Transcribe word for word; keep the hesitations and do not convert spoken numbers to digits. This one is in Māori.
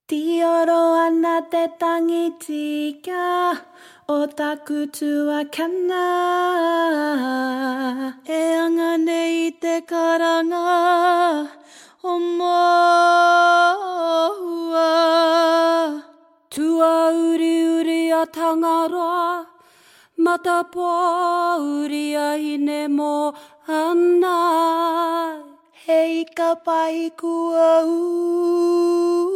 Tioro ana te tangitika o taku tuakana. E anga nei te karanga o mohua. Tua uri uri a tangaroa, mata po uri a hine mo ana. Hei ka pai kua u.